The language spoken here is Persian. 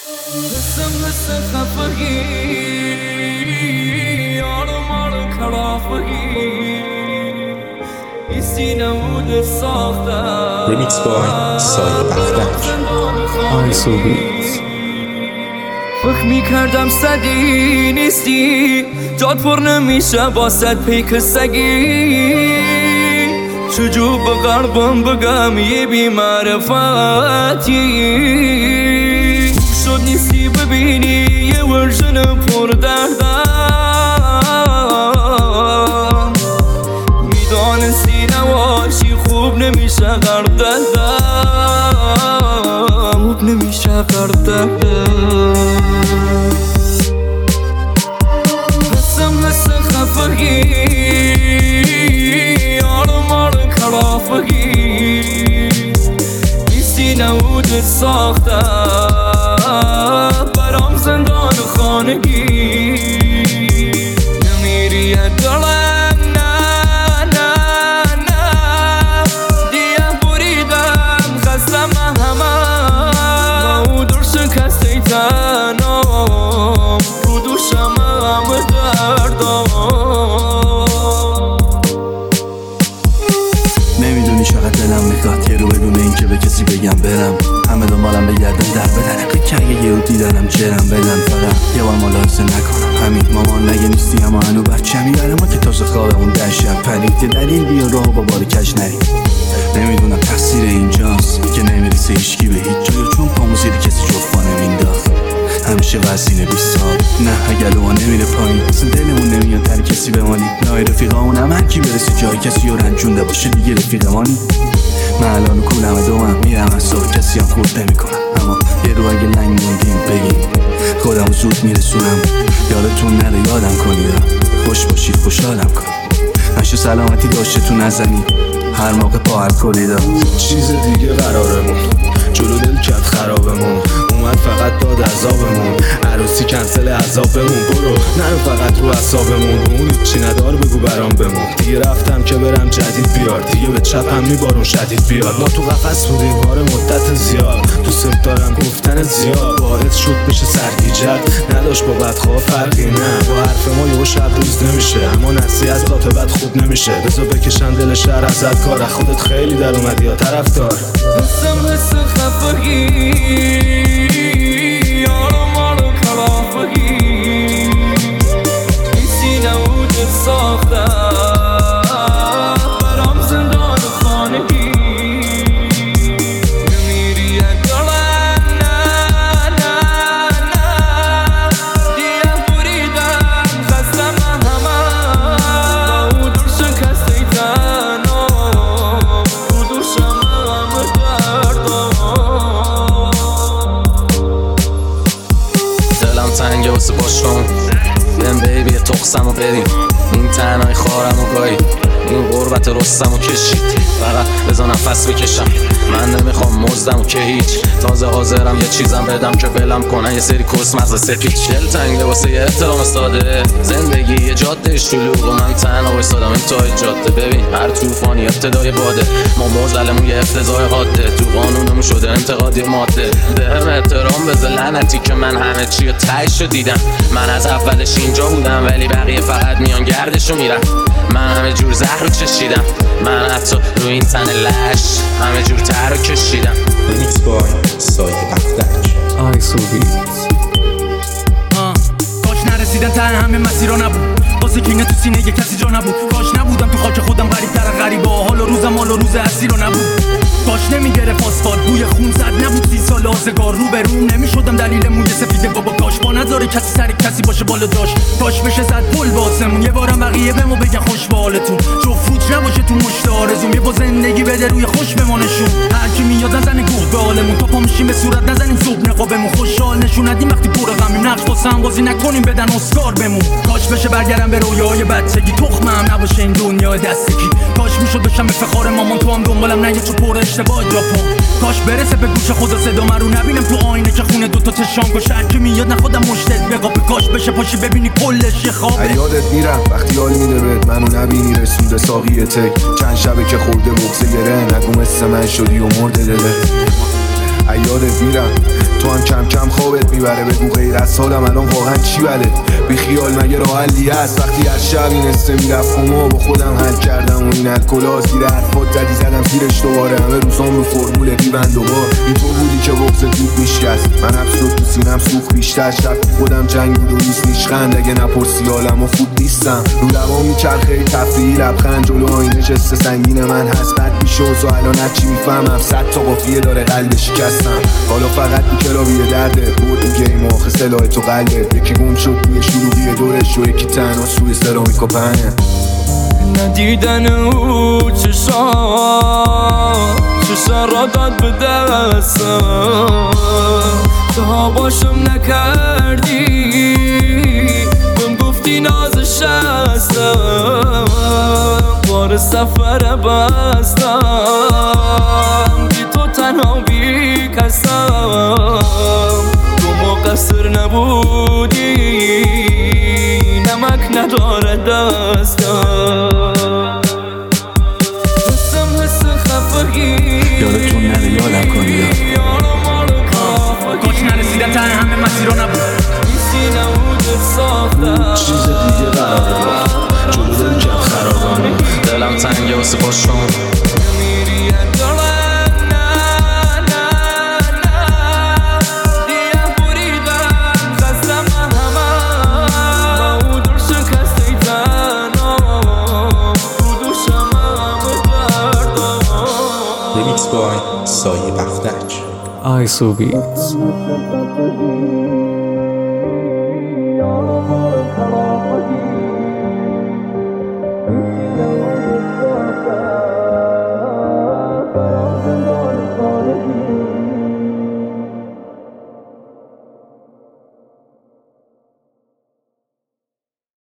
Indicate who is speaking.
Speaker 1: مثل خفگی آرمان کلافگی این سینه بود ساختم
Speaker 2: ریمیکس بای سایه اختر آیسو بیت.
Speaker 1: فکر میکردم صدی نیستی جاد پر نمیشه با صد پیک سگی چجور به قلبم بگم یه بی‌معرفتی شد نیستی ببینی یه ورژن پر دردم میدانستی نواشی خوب نمیشه قلب دردم خوب نمیشه قلب دردم حس خفگی آرمان کلافگی این سینه بود ساختم برام زندان خانگی نمیری دلم نه نه نه دیگه بریدم خستم همه او در شکسته تنام رو دوشم همه
Speaker 3: نمیدونی چقدر دلم میخواد یه رو بدون این که به کسی بگم برم همه دنبالم بگردن در بدن که اگه یه دیدارم جرم بدن فقط یه بار ملاحظه نکنم همین مامان نگه نیستی اما هنو بچمی برای ما که تازه خوابمون در شب پرید یه دلیل بیا راه با بار کج نریم نمیدونم تقصیر اینجاست که نمیرسه هیچکی به هیچ جایی چون پامو زیر کسی جفا نمینداخت همیشه وزینه 20 سال نه اگه لوها نمیره پایین اصلا دلمون نمیاد در کسی بمانیم نه رفیقامون هم هر کی برسه جای کسی رو رنجونده باشه دیگه رفیقمانی من الان کولم دومم میرم از صبح کسی هم خورد نمیکنم اما یه رو اگه لنگ موندیم بگیم خودم زود میرسونم یادتون نره یادم کنید خوش باشید خوشحالم کنید نشه سلامتی داشته تو نزنید هر موقع پا هر کلیدا
Speaker 4: چیز دیگه قرارمون جلو دل کرد خرابمون اومد فقط داد عذابمون عروسی کنسل عذابمون برو نرو فقط رو عصابمون اون چی ندار بگو برام بمون دیگه رفتم که برم جدید بیار دیگه به چپم میبارون شدید بیار ما تو قفس بودیم بار مدت زیاد دوست دارم گفتن زیاد وارد شد بشه سرگیجت نداشت با بدخواه فرقی نه با حرف ما یه شب روز نمیشه اما نصیحت ذات بد خوب نمیشه بذار بکشن دل شهر ازت کار خودت خیلی در اومدی یا طرفدار
Speaker 1: حس خفگی آرمان کلافگی این سینه بود ساختم برام زندان خانگی نمیری دلم نه نه نه دیگه بریدم خستم همه او در شکسته تنام رو دوشم همه
Speaker 5: دلم تنگه واسه باشم بیم بیبی تخصم و بریم این تنهای خارم و گاهی این غربت رستم و کشید فقط بزا نفس بکشم من نمیخوام مزدم و که هیچ تازه حاضرم یه چیزم بدم که ولم کنن یه سری کس مغز سپیچ دل تنگه واسه یه احترام ساده زندگی یه جاده شلوغ و من تنها وایسادم این تای جاده ببین هر طوفانی ابتدای باده ما موزلمون یه افتضاح حاده تو قانونمون شده انتقادی ماده بهم احترام بذار لعنتی که من همه چی رو تهش رو دیدم من از اولش اینجا بودم ولی بقیه فقط میان گردشو میرن من همه جور زهر رو چشیدم من حتی رو این تن لش همه جور تر رو کشیدم
Speaker 2: ریمیکس بای سایه اختر
Speaker 6: آیسو بیت. کاش نرسیدن ته همه مسیرها نبود واسه کینه تو سینه یه کسی جا نبود کاش نبودم تو خاک خودم غریب تر غریبا حال و روزم حال و روز اسیر نبود کاش نمیگرفت آسفالت بوی خون زد نبود 30 سال آزگار رو به روم نمیشدم دلیل موی سفید بابا کاش با نذاره کسی سر کسی باشه بالا داشت کاش بشه زد پل واسمون یه بارم بقیه بمو بگن خوش به حالتون جفت فوت نباشه تو مشت آرزوم یه با زندگی بده روی خوش بمانشون هر کی میاد نزنه گوه به حالمون تا پا میشیم به صورت نزنیم صبح نقابمون خوشحال نشون ندیم وقتی پر غمیم نقش واسه هم بازی نکنیم بدن اسکار بمون کاش بشه برگردم به رویای بچگی تخمم نباشه این دنیا دستگی کاش میشد بشم افتخار مامان تو هم دنبالم نگه تو پر اشتباه ژاپن کاش برسه به گوش خدا صدا من رو نبینم تو آینه که خونه دوتا چشام گوش هر کی میاد نخودم مشتت بقاپ کاش بشه پاشی ببینی کلش یه خوابه
Speaker 4: یادت میرم وقتی حال میده بهت منو نبینی رسونده ساقی تک چند شبه که خورده بغزه گره نگو مثل من شدی و مرده دلت یادت میرم تو هم کم کم خوابت میبره. بگو غیر از حالم الان واقعا چی بله؟ بی خیال مگه راه حلی هست؟ وقتی از شب این استه میرفت خما با خودم حل کردم و این الکلا زیر حرفات زدی زدم زیرش دوباره. همه روزام رو فرمول ریبند دوبار. این تو بودی که بغض دود میشکست، من حبس رو تو سینم سوخ بیشتر. شب خودم جنگ بود و نیست نیشخند، اگه نپرسی حالم و خوب نیستم. رو لبا میچرخه تفریحی لبخند، جلو آینه جسته سنگین من هست. بد میشه و الان هرچی میفهمم 100 تا قافیه داره قلب شکستم. حالا فقط تو کلابی درده بود این گیم آخه سلاح تو قلبه. یکی گم شد توی شروعی دورش و یکی تنها روی سرامیک و پهنه.
Speaker 1: ندیدن او چشا را داد به دستم، تا باشم نکردی بهم گفتی نازش هستم. بار سفر بستم بی تو تنها بی کسم. تو مقصر نبودی نمک نداره دستم. حس خفگی
Speaker 3: یادتون نره یادم کنی
Speaker 6: کاش نرسیدم ته همه مسیر رو نبود.
Speaker 4: چیز دیگه قراره باخت، جلو دل کرد خرابم.
Speaker 5: دلم تنگه واسه پاشم.
Speaker 2: Remix by سایه بختک.
Speaker 1: I so beats.